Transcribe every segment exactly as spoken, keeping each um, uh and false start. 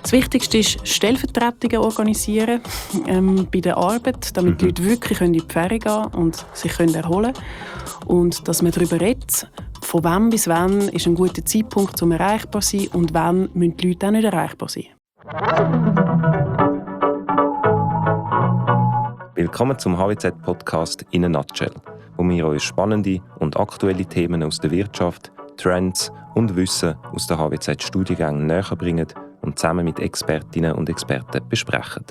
Das Wichtigste ist, Stellvertretungen organisieren ähm, bei der Arbeit, damit mhm. die Leute wirklich in die Ferien gehen können und sich erholen können. Und dass man darüber redet, von wann bis wann ist ein guter Zeitpunkt, um erreichbar zu sein und wann müssen die Leute auch nicht erreichbar sein. Willkommen zum H W Z-Podcast «In a Nutshell», wo wir euch spannende und aktuelle Themen aus der Wirtschaft, Trends und Wissen aus den H W Z-Studiengängen näher bringen und zusammen mit Expertinnen und Experten besprechen.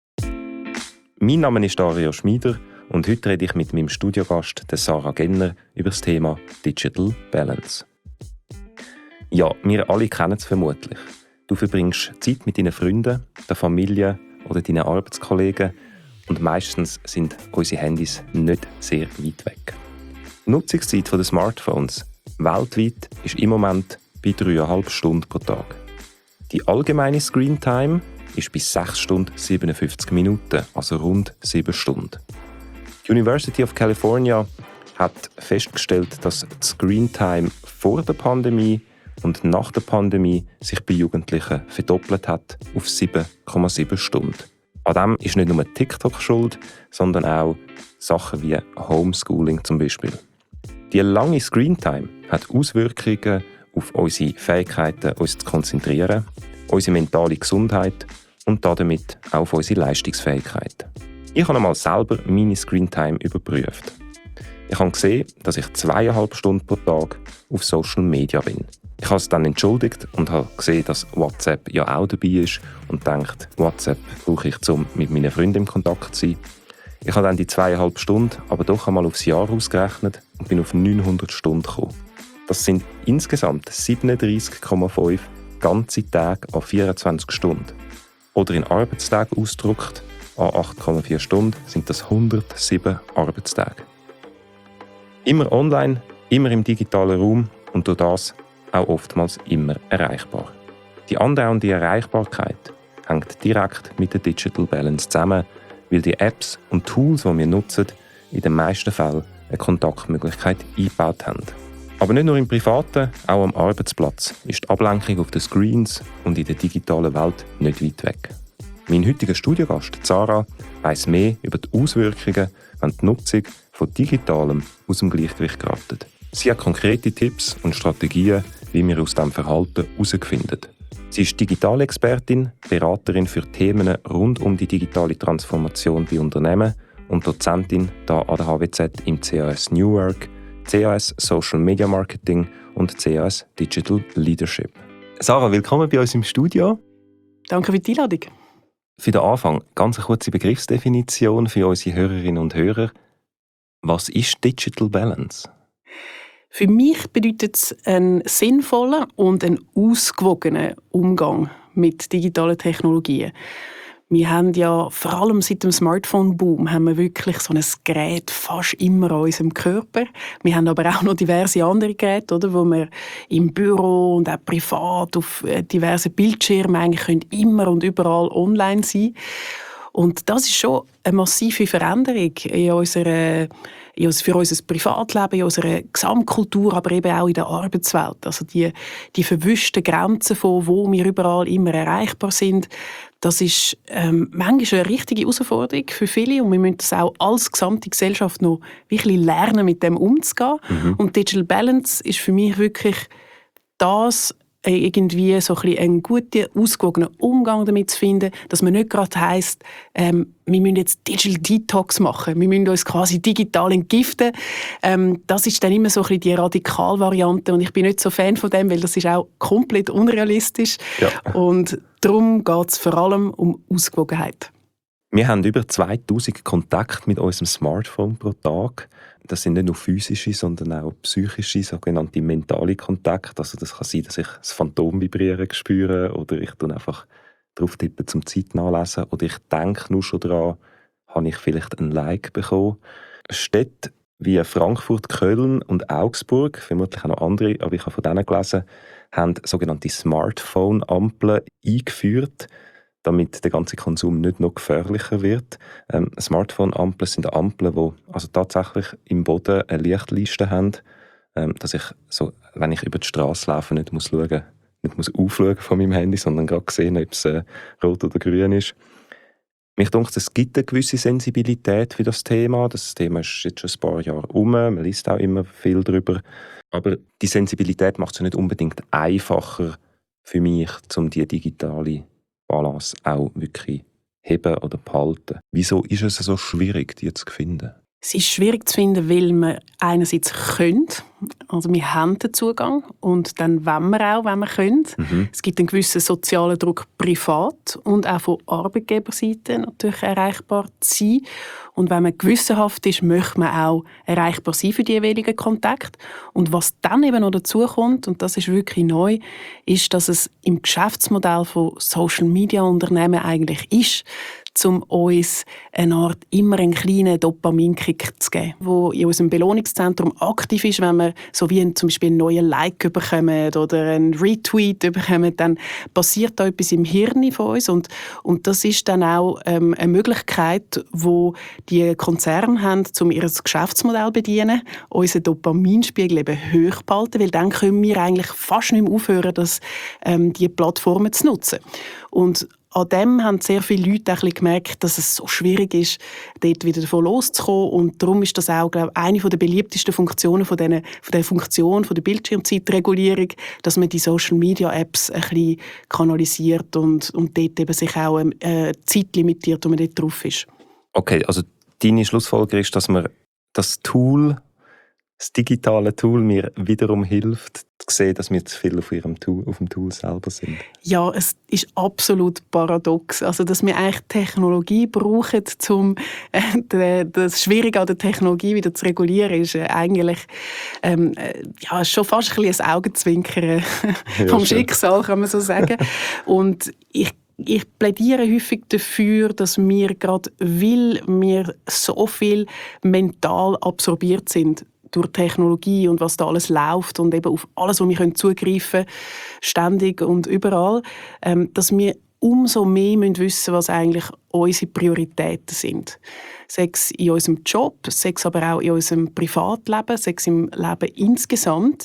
Mein Name ist Dario Schmieder und heute rede ich mit meinem Studiogast, der Sarah Genner, über das Thema Digital Balance. Ja, wir alle kennen es vermutlich. Du verbringst Zeit mit deinen Freunden, der Familie oder deinen Arbeitskollegen und meistens sind unsere Handys nicht sehr weit weg. Die Nutzungszeit der Smartphones weltweit ist im Moment bei dreieinhalb Stunden pro Tag. Die allgemeine Screentime ist bei sechs Stunden siebenundfünfzig Minuten, also rund sieben Stunden. Die University of California hat festgestellt, dass die Screentime vor der Pandemie und nach der Pandemie sich bei Jugendlichen verdoppelt hat auf sieben Komma sieben Stunden. An dem ist nicht nur TikTok schuld, sondern auch Sachen wie Homeschooling zum Beispiel. Die lange Screentime hat Auswirkungen auf unsere Fähigkeiten, uns zu konzentrieren, unsere mentale Gesundheit und damit auch auf unsere Leistungsfähigkeit. Ich habe einmal selber meine Screentime überprüft. Ich habe gesehen, dass ich zweieinhalb Stunden pro Tag auf Social Media bin. Ich habe es dann entschuldigt und habe gesehen, dass WhatsApp ja auch dabei ist und gedacht, WhatsApp brauche ich, um mit meinen Freunden in Kontakt zu sein. Ich habe dann die zweieinhalb Stunden aber doch einmal aufs Jahr ausgerechnet und bin auf neunhundert Stunden gekommen. Das sind insgesamt siebenunddreissig Komma fünf ganze Tage an vierundzwanzig Stunden. Oder in Arbeitstagen ausgedrückt, an acht Komma vier Stunden sind das hundertsieben Arbeitstage. Immer online, immer im digitalen Raum und durch das auch oftmals immer erreichbar. Die andauernde Erreichbarkeit hängt direkt mit der Digital Balance zusammen, weil die Apps und Tools, die wir nutzen, in den meisten Fällen eine Kontaktmöglichkeit eingebaut haben. Aber nicht nur im Privaten, auch am Arbeitsplatz ist die Ablenkung auf den Screens und in der digitalen Welt nicht weit weg. Mein heutiger Studiogast, Sarah, weiss mehr über die Auswirkungen, wenn die Nutzung von Digitalem aus dem Gleichgewicht gerät. Sie hat konkrete Tipps und Strategien, wie wir aus diesem Verhalten herausfinden. Sie ist Digitalexpertin, Beraterin für Themen rund um die digitale Transformation bei Unternehmen und Dozentin hier an der H W Z im C A S New Work, C A S Social Media Marketing und C A S Digital Leadership. Sarah, willkommen bei uns im Studio. Danke für die Einladung. Für den Anfang ganz eine kurze Begriffsdefinition für unsere Hörerinnen und Hörer. Was ist Digital Balance? Für mich bedeutet es einen sinnvollen und einen ausgewogenen Umgang mit digitalen Technologien. Wir haben ja vor allem seit dem Smartphone-Boom haben wir wirklich so ein Gerät fast immer an unserem Körper. Wir haben aber auch noch diverse andere Geräte, oder, wo wir im Büro und auch privat auf diversen Bildschirmen eigentlich können immer und überall online sein. Und das ist schon eine massive Veränderung in unserer, in uns, für unser Privatleben, in unserer Gesamtkultur, aber eben auch in der Arbeitswelt. Also die, die verwischten Grenzen, von wo wir überall immer erreichbar sind, das ist ähm, manchmal eine richtige Herausforderung für viele und wir müssen das auch als gesamte Gesellschaft noch wirklich lernen, mit dem umzugehen. Mhm. Und Digital Balance ist für mich wirklich das, irgendwie so ein bisschen einen guten, ausgewogenen Umgang damit zu finden, dass man nicht gerade heisst, ähm, wir müssen jetzt Digital Detox machen, wir müssen uns quasi digital entgiften. Ähm, das ist dann immer so ein bisschen die Radikalvariante und ich bin nicht so Fan von dem, weil das ist auch komplett unrealistisch. Ja. Und darum geht es vor allem um Ausgewogenheit. Wir haben über zweitausend Kontakte mit unserem Smartphone pro Tag. Das sind nicht nur physische, sondern auch psychische, sogenannte mentale Kontakte. Also das kann sein, dass ich das Phantom vibrieren spüre oder ich dann einfach drauf tippe zum Zeit nachlesen oder ich denke nur schon daran, habe ich vielleicht ein Like bekommen. Städte wie Frankfurt, Köln und Augsburg, vermutlich auch noch andere, aber ich habe von denen gelesen, haben sogenannte Smartphone-Ampeln eingeführt, damit der ganze Konsum nicht noch gefährlicher wird. Ähm, Smartphone-Ampeln sind Ampeln, die also tatsächlich im Boden eine Lichtliste haben, ähm, dass ich, so, wenn ich über die Straße laufe, nicht muss schauen, nicht muss aufschauen von meinem Handy, sondern gerade sehen, ob es äh, rot oder grün ist. Mich denkt, es gibt eine gewisse Sensibilität für das Thema. Das Thema ist jetzt schon ein paar Jahre um, man liest auch immer viel darüber. Aber die Sensibilität macht es ja nicht unbedingt einfacher für mich, um die digitale Balance auch wirklich heben oder behalten. Wieso ist es so schwierig, die zu finden? Es ist schwierig zu finden, weil wir einerseits können, also wir haben den Zugang und dann wollen wir auch, wenn wir können. Mhm. Es gibt einen gewissen sozialen Druck privat und auch von Arbeitgeberseite natürlich erreichbar zu sein. Und wenn man gewissenhaft ist, möchte man auch erreichbar sein für die jeweiligen Kontakte. Und was dann eben noch dazu kommt, und das ist wirklich neu, ist, dass es im Geschäftsmodell von Social-Media-Unternehmen eigentlich ist, um uns eine Art immer einen kleinen Dopaminkick zu geben, der in unserem Belohnungszentrum aktiv ist. Wenn wir so wie ein, zum Beispiel einen neuen Like bekommen oder einen Retweet bekommen, dann passiert da etwas im Hirn von uns. Und, und das ist dann auch ähm, eine Möglichkeit, wo die Konzerne haben, um ihr Geschäftsmodell zu bedienen, unseren Dopaminspiegel eben hoch behalten, weil dann können wir eigentlich fast nicht mehr aufhören, das, ähm, diese Plattformen zu nutzen. Und an dem haben sehr viele Leute auch gemerkt, dass es so schwierig ist, dort wieder davon loszukommen. Und darum ist das auch, glaube ich, eine der beliebtesten Funktionen von, diesen, von der Funktion von der Bildschirmzeitregulierung, dass man die Social-Media-Apps ein bisschen kanalisiert und, und dort eben sich auch äh, Zeit limitiert, wo man dort drauf ist. Okay, also deine Schlussfolgerung ist, dass man das Tool, das digitale Tool mir wiederum hilft, zu sehen, dass wir zu viel auf, ihrem Tool, auf dem Tool selber sind. Ja, es ist absolut paradox. Also, dass wir eigentlich Technologie brauchen, um äh, das Schwierige an der Technologie wieder zu regulieren, ist äh, eigentlich ähm, äh, ja, schon fast ein bisschen ein Augenzwinkern vom ja, Schicksal, kann man so sagen. Und ich Ich plädiere häufig dafür, dass wir gerade, weil wir so viel mental absorbiert sind durch Technologie und was da alles läuft und eben auf alles, wo wir zugreifen können, ständig und überall, ähm, dass wir umso mehr müssen wissen, was eigentlich unsere Prioritäten sind. Sei es in unserem Job, sei es aber auch in unserem Privatleben, sei es im Leben insgesamt.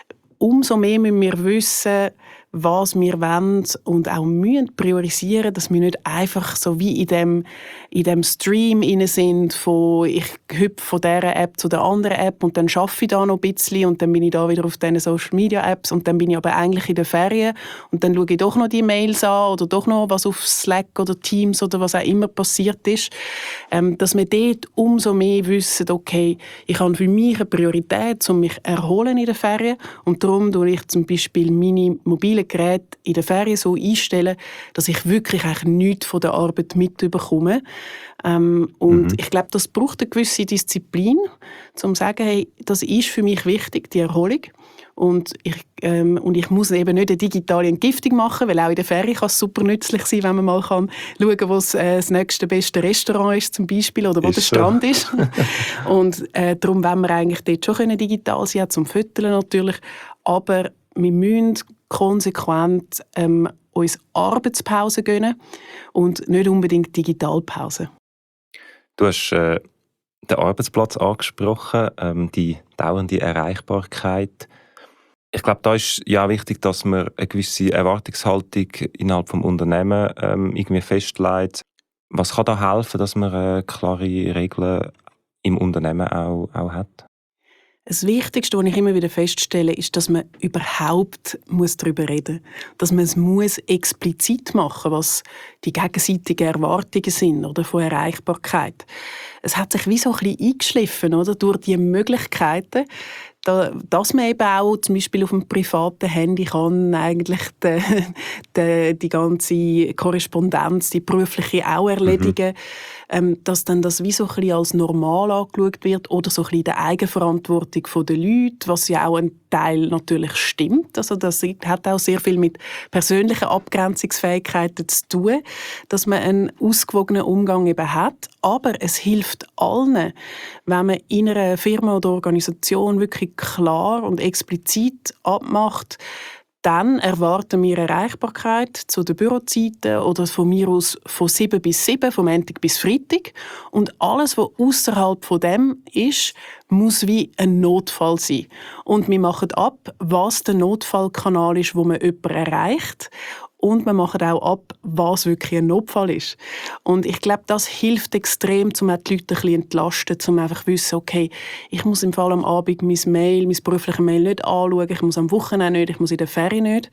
Umso mehr müssen wir wissen, was wir wollen und auch müssen priorisieren, dass wir nicht einfach so wie in dem, in dem Stream inne sind, von ich hüpfe von dieser App zu der anderen App und dann arbeite ich da noch ein bisschen und dann bin ich da wieder auf diesen Social-Media-Apps und dann bin ich aber eigentlich in den Ferien und dann schaue ich doch noch die Mails an oder doch noch was auf Slack oder Teams oder was auch immer passiert ist, ähm, dass wir dort umso mehr wissen, okay, ich habe für mich eine Priorität, um mich erholen in den Ferien und darum tue ich zum Beispiel meine mobile Geräte in den Ferien so einstellen, dass ich wirklich eigentlich nichts von der Arbeit mitbekomme. Ähm, und mhm. ich glaube, das braucht eine gewisse Disziplin, um zu sagen, hey, das ist für mich wichtig, die Erholung. Und ich, ähm, und ich muss eben nicht eine digitale Entgiftung machen, weil auch in der Ferien kann es super nützlich sein, wenn man mal kann schauen kann, wo das, äh, das nächste beste Restaurant ist zum Beispiel oder wo ist der so. Strand ist. Und äh, darum wollen wir eigentlich dort schon können digital sein, zum Föteln natürlich. Aber wir müssen konsequent ähm, uns Arbeitspausen gönnen und nicht unbedingt Digitalpausen. Du hast äh, den Arbeitsplatz angesprochen, ähm, die dauernde Erreichbarkeit. Ich glaube, da ist ja wichtig, dass man eine gewisse Erwartungshaltung innerhalb des Unternehmens ähm, irgendwie festlegt. Was kann da helfen, dass man äh, klare Regeln im Unternehmen auch, auch hat? Das Wichtigste, was ich immer wieder feststelle, ist, dass man überhaupt muss darüber reden muss. Dass man es muss explizit machen muss, was die gegenseitigen Erwartungen sind oder von Erreichbarkeit. Es hat sich wie so ein bisschen eingeschliffen, oder, durch die Möglichkeiten, da, dass man eben auch zum Beispiel auf dem privaten Handy kann eigentlich die, die, die ganze Korrespondenz, die berufliche auch erledigen, mhm. ähm, dass dann das wie so ein bisschen als normal angeschaut wird oder so ein bisschen die Eigenverantwortung der Leute, was ja auch ein Teil natürlich stimmt. Also das hat auch sehr viel mit persönlichen Abgrenzungsfähigkeiten zu tun, dass man einen ausgewogenen Umgang eben hat. Aber es hilft allen, wenn man in einer Firma oder Organisation wirklich klar und explizit abmacht, Dann erwarten wir Erreichbarkeit zu den Bürozeiten oder von mir aus von sieben bis sieben, von Montag bis Freitag. Und alles, was außerhalb von dem ist, muss wie ein Notfall sein. Und wir machen ab, was der Notfallkanal ist, wo man jemanden erreicht. Und wir machen auch ab, was wirklich ein Notfall ist. Und ich glaube, das hilft extrem, um die Leute ein bisschen entlasten, um einfach zu wissen, okay, ich muss im Fall am Abend mein Mail, mein berufliches Mail nicht anschauen, ich muss am Wochenende nicht, ich muss in der Ferie nicht.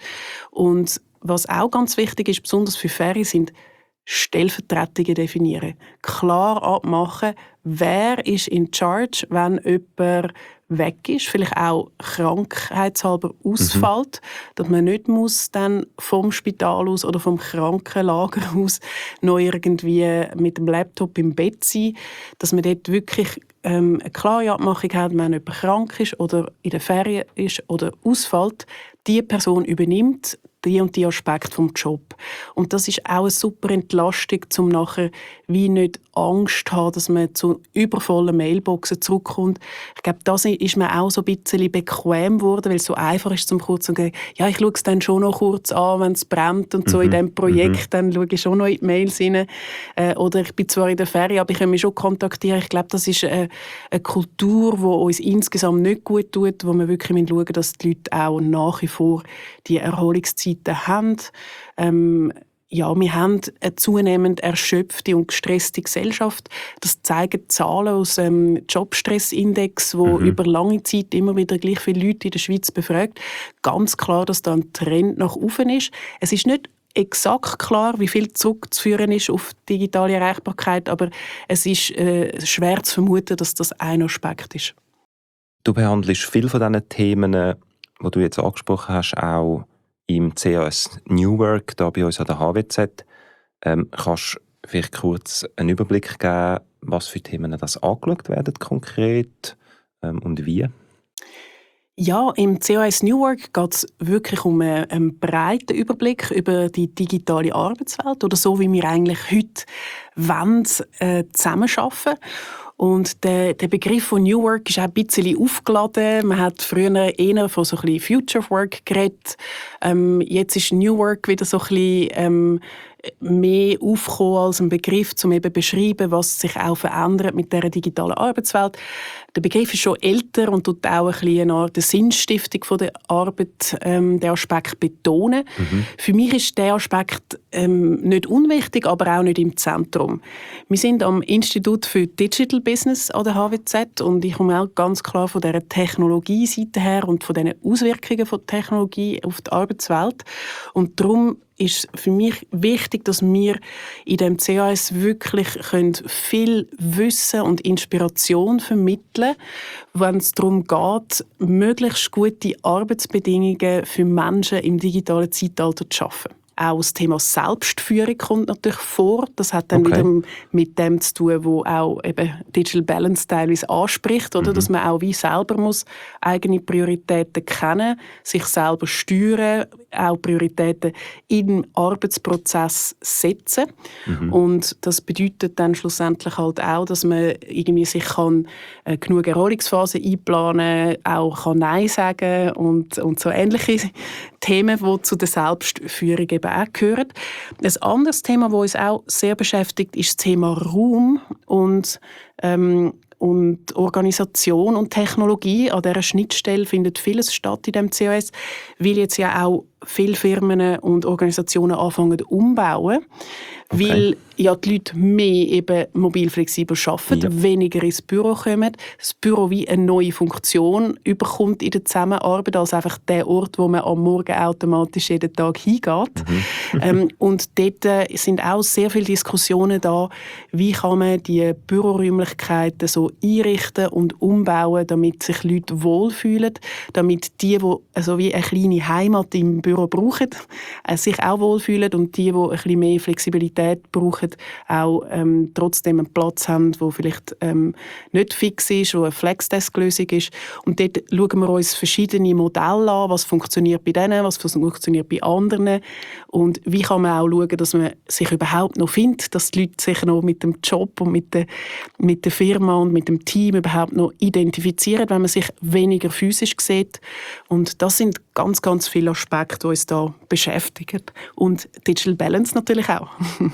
Und was auch ganz wichtig ist, besonders für Ferien, sind Stellvertretungen definieren. Klar abmachen, wer ist in charge, wenn jemand weg ist, vielleicht auch krankheitshalber ausfällt, mhm. dass man nicht muss dann vom Spital aus oder vom Krankenlager aus noch irgendwie mit dem Laptop im Bett sein, dass man dort wirklich ähm, eine klare Abmachung hat, wenn jemand krank ist oder in der Ferien ist oder ausfällt, die Person übernimmt die und die Aspekte vom Job. Und das ist auch eine super Entlastung, um nachher wie nicht Angst zu haben, dass man zu übervollen Mailboxen zurückkommt. Ich glaube, das ist mir auch so ein bisschen bequem geworden, weil es so einfach ist, zum kurz zu sagen, ja, ich schaue es dann schon noch kurz an, wenn es brennt und so mhm. in diesem Projekt, mhm. dann schaue ich schon noch in die Mails rein. Äh, oder ich bin zwar in der Ferie, aber ich kann mich schon kontaktieren. Ich glaube, das ist eine, eine Kultur, die uns insgesamt nicht gut tut, wo wir wirklich schauen müssen, dass die Leute auch nach wie vor die Erholungszeiten haben. Ähm, ja, wir haben eine zunehmend erschöpfte und gestresste Gesellschaft. Das zeigen Zahlen aus dem Jobstressindex, wo mhm. über lange Zeit immer wieder gleich viele Leute in der Schweiz befragt. Ganz klar, dass da ein Trend nach oben ist. Es ist nicht exakt klar, wie viel zurückzuführen ist auf digitale Erreichbarkeit, aber es ist äh, schwer zu vermuten, dass das ein Aspekt ist. Du behandelst viele von diesen Themen, die du jetzt angesprochen hast, auch im C A S New Work, da bei uns an der H W Z. Ähm, kannst du vielleicht kurz einen Überblick geben, was für Themen das angeschaut werden konkret ähm, und wie? Ja, im C A S New Work geht es wirklich um einen, einen breiten Überblick über die digitale Arbeitswelt oder so, wie wir eigentlich heute wollen, äh, zusammenarbeiten. Und der, der Begriff von New Work ist auch ein bisschen aufgeladen. Man hat früher eher von so ein bisschen Future Work geredet. Ähm, jetzt ist New Work wieder so ein bisschen ähm, mehr aufgekommen als ein Begriff, um eben zu beschreiben, was sich auch verändert mit dieser digitalen Arbeitswelt. Der Begriff ist schon älter und tut auch ein bisschen eine Art der Sinnstiftung von der Arbeit, ähm, den Aspekt betonen. Mhm. Für mich ist der Aspekt ähm, nicht unwichtig, aber auch nicht im Zentrum. Wir sind am Institut für Digital Business an der H W Z und ich komme auch ganz klar von dieser Technologieseite her und von den Auswirkungen von Technologie auf die Arbeitswelt. Und darum ist für mich wichtig, dass wir in dem C A S wirklich viel Wissen und Inspiration vermitteln, wenn es darum geht, möglichst gute Arbeitsbedingungen für Menschen im digitalen Zeitalter zu schaffen. Auch das Thema Selbstführung kommt natürlich vor. Das hat dann okay. wieder mit dem zu tun, wo auch eben Digital Balance teilweise anspricht, oder? Mhm. Dass man auch wie selber muss eigene Prioritäten kennen, sich selber steuern, auch Prioritäten im Arbeitsprozess setzen. Mhm. Und das bedeutet dann schlussendlich halt auch, dass man irgendwie sich kann, äh, genug Erholungsphasen einplanen, auch kann Nein sagen und, und so ähnliche Themen, die zu der Selbstführung eben auch gehören. Ein anderes Thema, das uns auch sehr beschäftigt, ist das Thema Raum und, ähm, und Organisation und Technologie. An dieser Schnittstelle findet vieles statt in dem C A S, weil jetzt ja auch viele Firmen und Organisationen anfangen umbauen, okay. weil ja die Leute mehr eben mobil flexibel arbeiten, ja. weniger ins Büro kommen, das Büro wie eine neue Funktion überkommt in der Zusammenarbeit als einfach der Ort, wo man am Morgen automatisch jeden Tag hingeht. Mhm. ähm, und dort äh, sind auch sehr viele Diskussionen da, wie kann man die Büroräumlichkeiten so einrichten und umbauen, damit sich Leute wohlfühlen, damit die, die also wie eine kleine Heimat im Büro brauchen, äh, sich auch wohlfühlen und die, die ein bisschen mehr Flexibilität brauchen, auch ähm, trotzdem einen Platz haben, der vielleicht ähm, nicht fix ist, wo eine Flexdesk-Lösung ist. Und dort schauen wir uns verschiedene Modelle an, was funktioniert bei denen, was funktioniert bei anderen und wie kann man auch schauen, dass man sich überhaupt noch findet, dass die Leute sich noch mit dem Job und mit der, mit der Firma und mit dem Team überhaupt noch identifizieren, wenn man sich weniger physisch sieht. Und das sind ganz, ganz viele Aspekte, Punkte, die uns da beschäftigen. Und Digital Balance natürlich auch.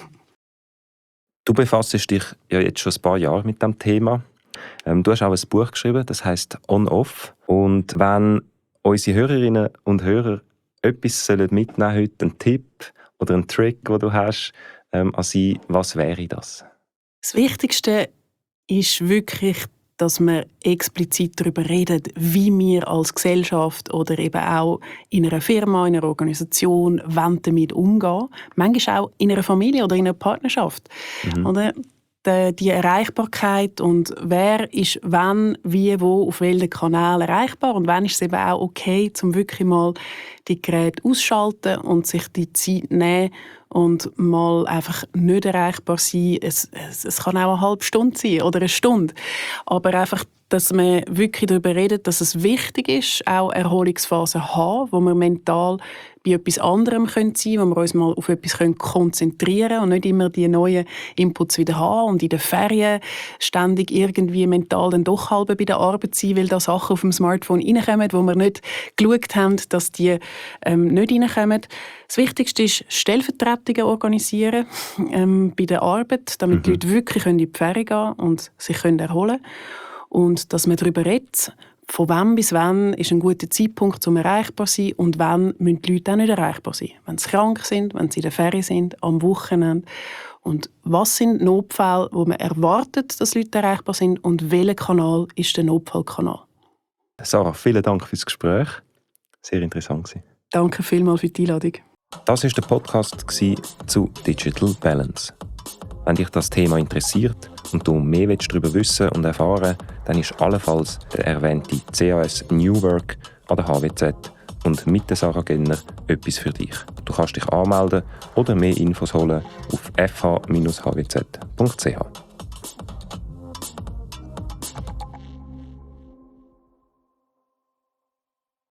Du befasst dich ja jetzt schon ein paar Jahre mit dem Thema. Ähm, du hast auch ein Buch geschrieben, das heisst On-Off. Und wenn unsere Hörerinnen und Hörer etwas mitnehmen sollen, heute einen Tipp oder einen Trick, den du hast, ähm, an sie, was wäre das? Das Wichtigste ist wirklich, dass wir explizit darüber reden, wie wir als Gesellschaft oder eben auch in einer Firma, in einer Organisation damit umgehen. Manchmal auch in einer Familie oder in einer Partnerschaft. Mhm. Oder? Die Erreichbarkeit und wer ist wann, wie, wo, auf welchen Kanal erreichbar und wann ist es eben auch okay, um wirklich mal die Geräte ausschalten und sich die Zeit nehmen und mal einfach nicht erreichbar sein. Es, es, es kann auch eine halbe Stunde sein oder eine Stunde, aber einfach, dass man wirklich darüber redet, dass es wichtig ist, auch Erholungsphasen zu haben, wo wir mental bei etwas anderem sein können, wo wir uns mal auf etwas konzentrieren können und nicht immer die neuen Inputs wieder haben und in den Ferien ständig irgendwie mental dann doch halb bei der Arbeit sein, weil da Sachen auf dem Smartphone reinkommen, wo wir nicht geschaut haben, dass die ähm, nicht reinkommen. Das Wichtigste ist, Stellvertretungen organisieren ähm, bei der Arbeit, damit mhm. die Leute wirklich in die Ferien gehen und sich können erholen können. Und dass man darüber redet, von wann bis wann ist ein guter Zeitpunkt, um erreichbar zu sein und wann müssen die Leute auch nicht erreichbar sein. Wenn sie krank sind, wenn sie in der Ferien sind, am Wochenende. Und was sind Notfälle, wo man erwartet, dass Leute erreichbar sind und welcher Kanal ist der Notfallkanal? Sarah, vielen Dank fürs Gespräch. Sehr interessant. Danke vielmals für die Einladung. Das war der Podcast zu Digital Balance. Wenn dich das Thema interessiert und du mehr darüber wissen und erfahren, dann ist allenfalls der erwähnte C A S New Work an der H W Z und mit der Sarah Genner etwas für dich. Du kannst dich anmelden oder mehr Infos holen auf f h Bindestrich h w z punkt c h.